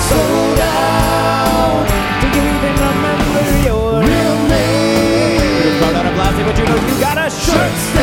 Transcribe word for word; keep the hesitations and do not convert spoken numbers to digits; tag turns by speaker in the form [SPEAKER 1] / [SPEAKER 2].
[SPEAKER 1] Slow down. Do you even remember your real name? You're proud out of plastic, but you know you got a shirt.